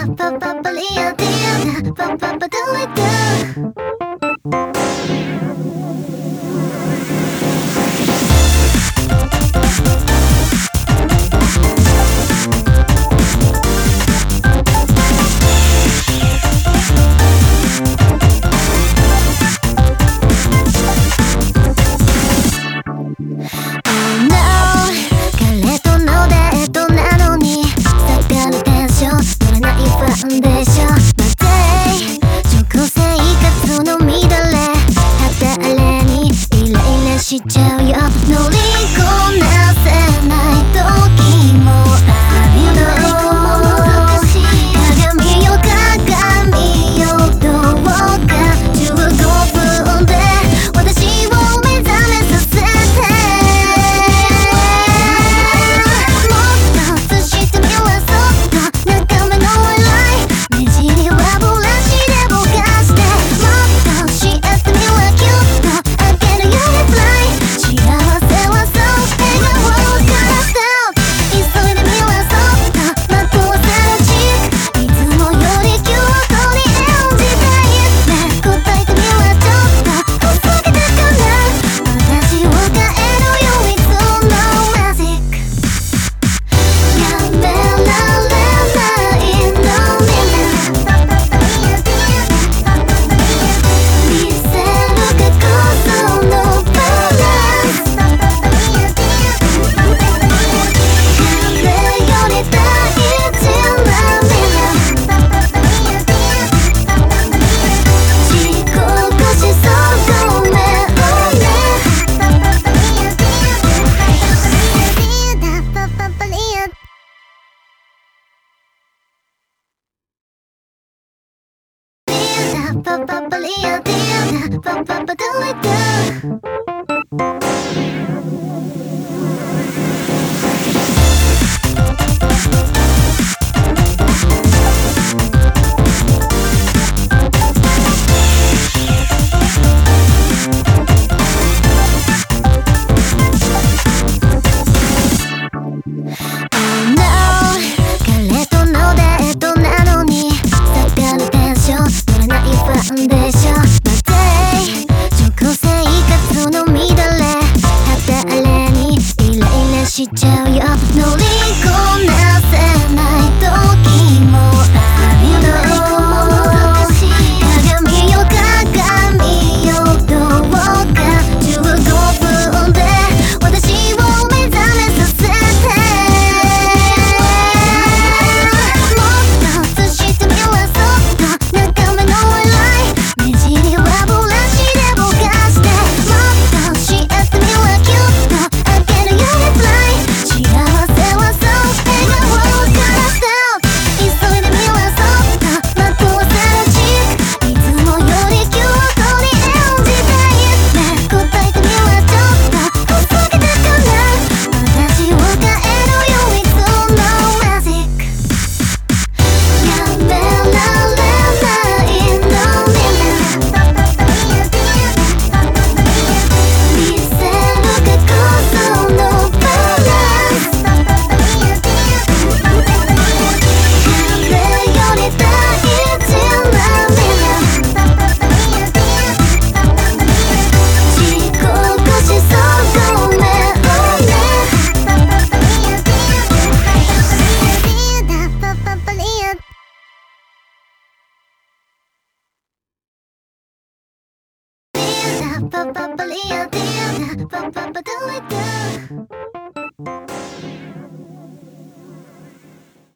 しちゃうよ。乗りこなせない時もあるの。鏡よ鏡よどうか15分で私を目覚めさせて。もっと映してみはそっと中目の笑い目尻はブラシでぼかして。もっとしあってみはキュッと開けるよりフライ幸せはそう笑顔からスタート。急いでみはそっとまとわせるチークいつもよりキュートに演じたいね。答えてみはちょっとふざけたかな。私を変えるよいつのマジックやめられないのに見せるかこそのバランス。風より大事な未来遅刻しそうごめんね。彼とのデートなのに下がるテンション乗れないファンデーション待って食生活の乱れ肌荒れにイライラしちゃうよ。乗りこなせない時もあるの。鏡よ鏡よどうか15分で私を目覚めさせて。もっと映してみはそっと中目の笑い目尻はブラシでぼかして。もっとしあってみはキュッと開けるよりフライ幸せはそう笑顔からスタート。急いでみはそっとまとわせるチークいつもよりキュートに演じたいね。答えてみはちょっとふざけたかな。私を変えるよいつのマジックやめられないのに見せるかこそのバランス。風より大事な未来遅刻しそうごめんね。パパパリアディアパパパドリド